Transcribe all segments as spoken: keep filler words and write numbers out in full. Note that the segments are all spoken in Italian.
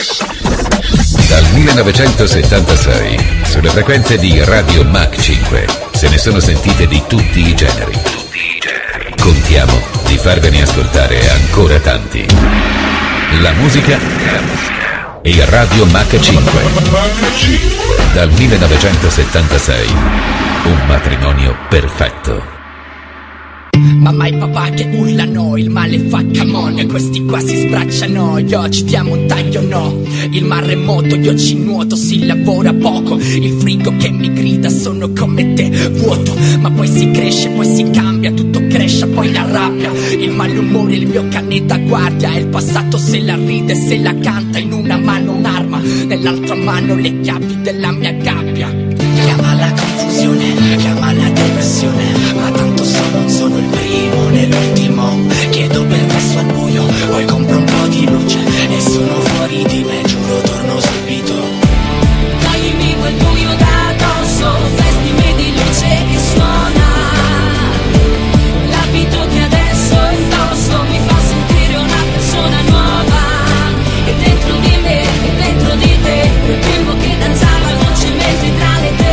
Dal millenovecentosettantasei, sulle frequenze di Radio Mach cinque, se ne sono sentite di tutti i generi. Contiamo di farvene ascoltare ancora tanti. La musica e Radio Mach cinque. Dal millenovecentosettantasei, un matrimonio perfetto. Mamma e papà che urlano, il male fa camon, questi qua si sbracciano, io ci diamo un taglio no. Il mare è moto, io ci nuoto, si lavora poco, il frigo che mi grida sono come te, vuoto. Ma poi si cresce, poi si cambia, tutto cresce, poi la rabbia, il malumore, il mio cane da guardia. E il passato se la ride, se la canta, in una mano un'arma, nell'altra mano le chiavi della mia gabbia. Chiama la confusione, chiama la depressione, ma tanto so non sono il primo né l'ultimo. Chiedo permesso al buio, poi compro un po' di luce e sono fuori di me, giuro torno subito. Toglimi quel buio da addosso, vestimi di luce che suona. L'abito che adesso indosso mi fa sentire una persona nuova. E dentro di me, e dentro di te, quel bimbo che danzava dolcemente tra le tele.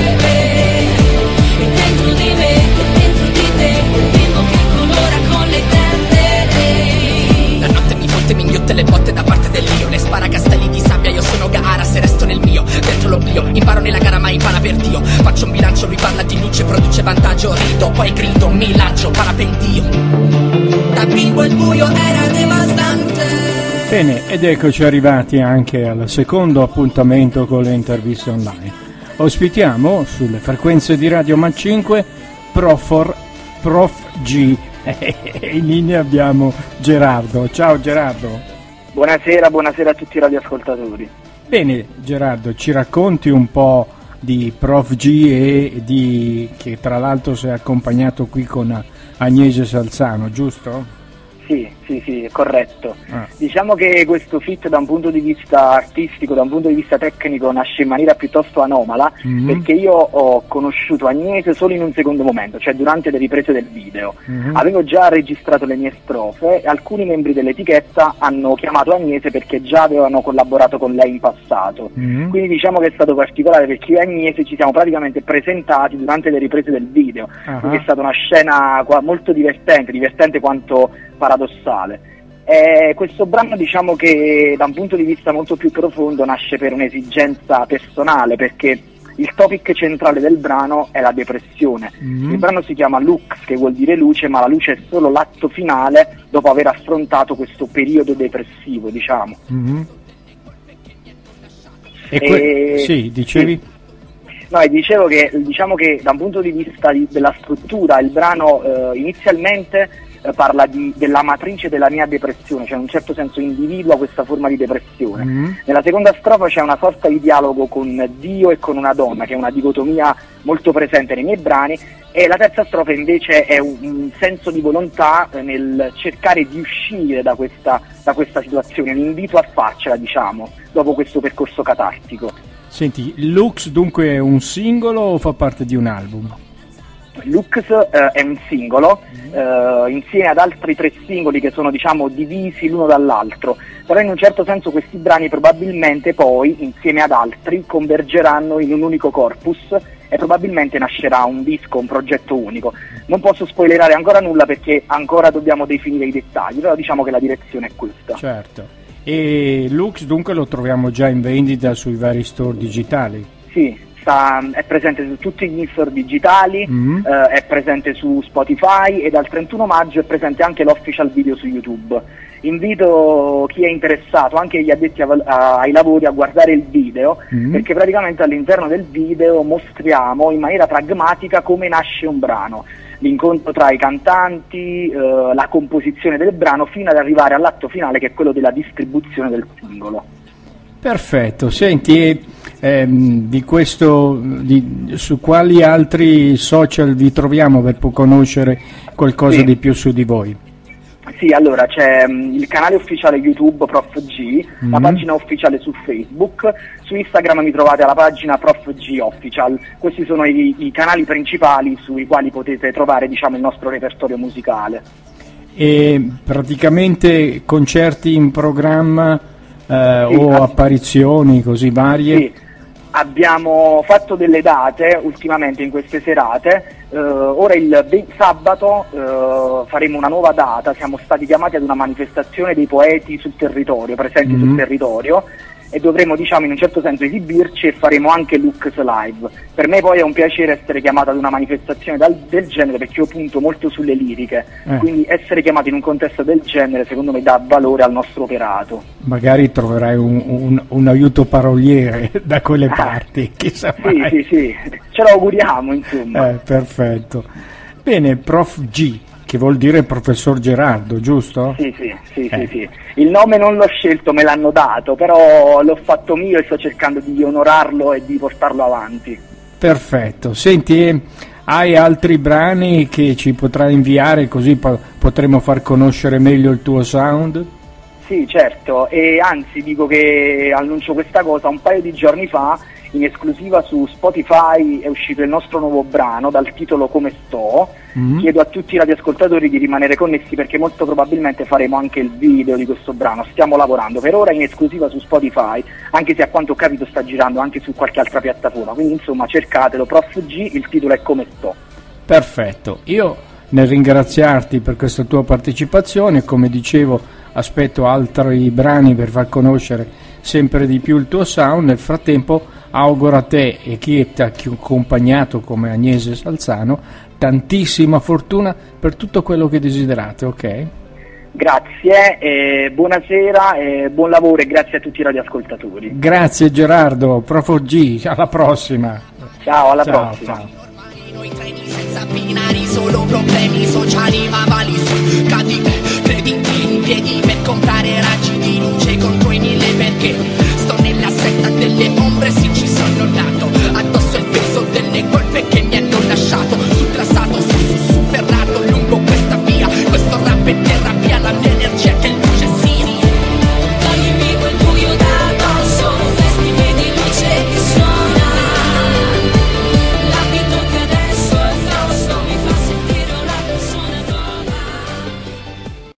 E dentro di me, e dentro di te, quel bimbo che colora con le tende. La notte mi fotte, mi inghiotte le botte da parte dell'io. Le spara castelli di sabbia, io sono Gaara se resto nel mio. Dentro l'oblio, imparo nella gara ma impara per Dio. Faccio un bilancio, lui parla di luce, produce vantaggio. Rido, poi grido, mi lancio, parapendio. Da bimbo il buio era devastante. Bene, ed eccoci arrivati anche al secondo appuntamento con le interviste online. Ospitiamo sulle frequenze di Radio Mach cinque Profor, Prof G. In linea abbiamo Gerardo. Ciao Gerardo. Buonasera, buonasera a tutti i radioascoltatori. Bene Gerardo, ci racconti un po' di Prof G e di che tra l'altro sei accompagnato qui con Agnese Salzano, giusto? Sì, sì, sì, corretto. Ah. Diciamo che questo feat da un punto di vista artistico, da un punto di vista tecnico, nasce in maniera piuttosto anomala, mm-hmm. perché io ho conosciuto Agnese solo in un secondo momento, cioè durante le riprese del video. Mm-hmm. Avevo già registrato le mie strofe e alcuni membri dell'etichetta hanno chiamato Agnese perché già avevano collaborato con lei in passato. Mm-hmm. Quindi diciamo che è stato particolare perché io e Agnese ci siamo praticamente presentati durante le riprese del video. Uh-huh. Quindi è stata una scena molto divertente, divertente quanto paradossale. E questo brano diciamo che da un punto di vista molto più profondo nasce per un'esigenza personale, perché il topic centrale del brano è la depressione. Mm-hmm. Il brano si chiama Lux, che vuol dire luce, ma la luce è solo l'atto finale dopo aver affrontato questo periodo depressivo, diciamo. Mm-hmm. E que- e... Sì, dicevi? Sì. No, e dicevo che diciamo che da un punto di vista di, della struttura il brano eh, inizialmente eh, parla di, della matrice della mia depressione, cioè in un certo senso individua questa forma di depressione. Mm-hmm. Nella seconda strofa c'è una sorta di dialogo con Dio e con una donna, che è una dicotomia molto presente nei miei brani, e la terza strofa invece è un, un senso di volontà eh, nel cercare di uscire da questa, da questa situazione, un invito a farcela, diciamo, dopo questo percorso catartico. Senti, Lux dunque è un singolo o fa parte di un album? Lux eh, è un singolo, eh, insieme ad altri tre singoli che sono diciamo divisi l'uno dall'altro, però in un certo senso questi brani probabilmente poi, insieme ad altri, convergeranno in un unico corpus e probabilmente nascerà un disco, un progetto unico. Non posso spoilerare ancora nulla perché ancora dobbiamo definire i dettagli, però diciamo che la direzione è questa. Certo. E Lux dunque lo troviamo già in vendita sui vari store digitali? Sì, sta, è presente su tutti gli store digitali, mm-hmm. eh, è presente su Spotify e dal trentuno maggio è presente anche l'official video su YouTube. Invito chi è interessato, anche gli addetti a, a, ai lavori, a guardare il video, mm-hmm. perché praticamente all'interno del video mostriamo in maniera pragmatica come nasce un brano. L'incontro tra i cantanti, eh, la composizione del brano, fino ad arrivare all'atto finale che è quello della distribuzione del singolo. Perfetto, senti, ehm, di questo, di, su quali altri social vi troviamo per conoscere qualcosa sì. di più su di voi? Sì, allora c'è um, il canale ufficiale YouTube Prof G, mm-hmm. la pagina ufficiale su Facebook, su Instagram mi trovate alla pagina Prof G Official. Questi sono i, i canali principali sui quali potete trovare diciamo il nostro repertorio musicale. E praticamente concerti in programma eh, sì, o ass- apparizioni così varie? Sì, abbiamo fatto delle date ultimamente in queste serate. Uh, ora il ve- sabato uh, faremo una nuova data, siamo stati chiamati ad una manifestazione dei poeti sul territorio, presenti Mm-hmm. sul territorio, e dovremo, diciamo, in un certo senso esibirci e faremo anche Lux Live. Per me poi è un piacere essere chiamato ad una manifestazione dal- del genere, perché io punto molto sulle liriche, Eh. quindi essere chiamato in un contesto del genere secondo me dà valore al nostro operato. Magari troverai un, un- un aiuto paroliere da quelle parti, chissà Sì, mai. sì, sì, ce lo auguriamo, insomma. Eh, perfetto. Bene, Prof G, che vuol dire professor Gerardo, giusto? Sì, sì, sì, Eh. sì, sì. Il nome non l'ho scelto, me l'hanno dato, però l'ho fatto mio e sto cercando di onorarlo e di portarlo avanti. Perfetto. Senti, hai altri brani che ci potrai inviare così po- potremo far conoscere meglio il tuo sound? Sì, certo, e anzi dico che annuncio questa cosa, un paio di giorni fa in esclusiva su Spotify è uscito il nostro nuovo brano dal titolo Come sto. Mm. Chiedo a tutti i radioascoltatori di rimanere connessi perché molto probabilmente faremo anche il video di questo brano, stiamo lavorando per ora in esclusiva su Spotify, anche se a quanto ho capito sta girando anche su qualche altra piattaforma, quindi insomma cercatelo, Prof G, il titolo è Come sto. Perfetto, io nel ringraziarti per questa tua partecipazione, come dicevo aspetto altri brani per far conoscere sempre di più il tuo sound. Nel frattempo auguro a te e chi ti ha accompagnato come Agnese Salzano tantissima fortuna per tutto quello che desiderate, ok? Grazie, eh, buonasera, eh, buon lavoro e grazie a tutti i radioascoltatori. Grazie Gerardo, Prof G, alla prossima. Ciao, alla Ciao, prossima. ciao. Noi treni senza binari, solo problemi sociali ma vali su cadute, crediti in piedi per comprare